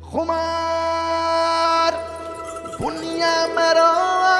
खुमार दुनिया में रो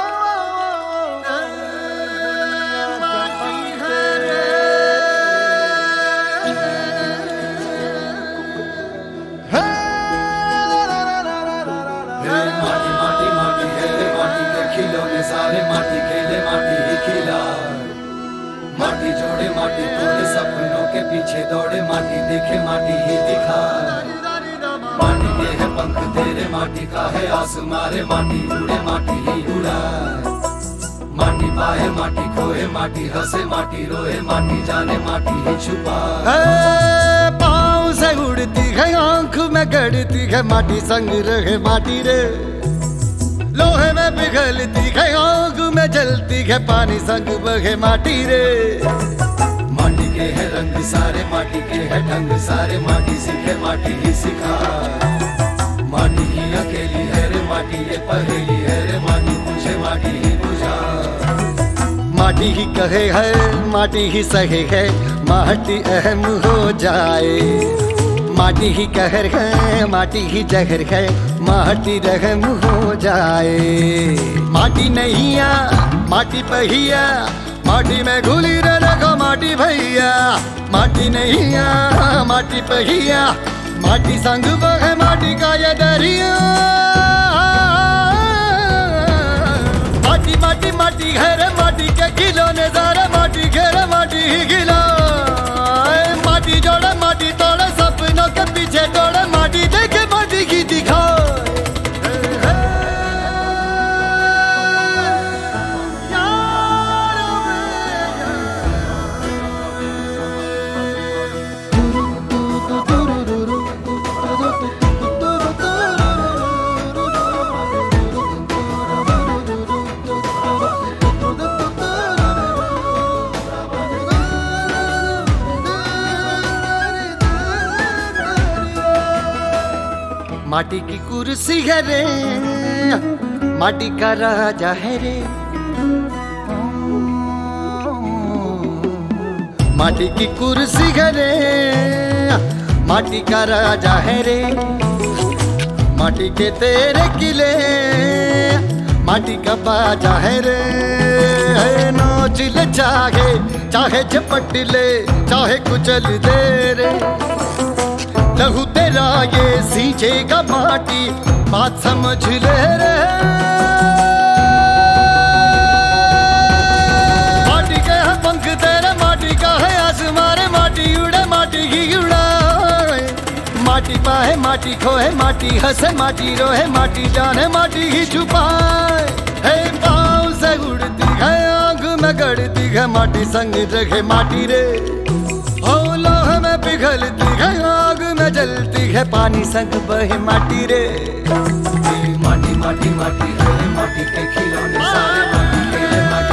सारे माटी खेले माटी ही खिला, माटी जोड़े माटी तोड़े, सपनों के पीछे दौड़े, माटी देखे माटी ही दिखा। माटी के है पंख तेरे, माटी का है आसमारे, माटी उड़े माटी ही उड़ा। माटी पाए माटी खोए, माटी हंसे माटी रोए, माटी जाने माटी ही छुपा। पाँव से उड़ती है आंख में गड़ती है माटी, संग रहे माटी रे। लोहे में पिघलती है आग में जलती है, पानी संग बहे माटी रे। माटी के है रंग सारे, माटी के है ढंग सारे, माटी सीखे माटी ही सिखा। माटी ही अकेली है रे, माटी ये पहेली है रे, माटी पूछे माटी ही बुझा। माटी ही कहे है माटी ही सहे है, माटी अहम हो जाए। माटी ही कहर है माटी ही जहर है, माटी रहम हो जाए। माटी नैया माटी पहिया, माटी में घुली रे देखो माटी भैया। माटी नैया माटी पहिया, माटी संग बहे माटी का ये दरिया। माटी माटी माटी है रे, माटी के खिलौने सारे, माटी घेरे माटी ही खिला। माटी जोड़े माटी तोड़े, सपनों के पीछे दौड़े, माटी देखे माटी की दिखाए। माटी की कुर्सी है रे, माटी का राजा है रे। माटी की कुर्सी है रे, माटी का राजा है रे। माटी के तेरे किले, माटी का बाजा है रे। नोच ले चाहे चाहे झपट ले, चाहे कुचल दे रे। लहू तेरा ये सींचेगा माटी, बात समझ ले रे। माटी के है पंख तेरे, माटी का है आसमारे, माटी उड़े माटी ही उड़ाए। माटी पाए माटी खोए, माटी हंसे माटी रोए, माटी जाने माटी ही छुपाए। हे पाँव से उड़ती है आंख में गड़ती है, माटी संग रखे माटी रे। लोहे में पिघलती है आग में जलती है, पानी संग बहे माटी रे। माटी माटी माटी है, माटी के खिलौने सारे, माटी खेले माटी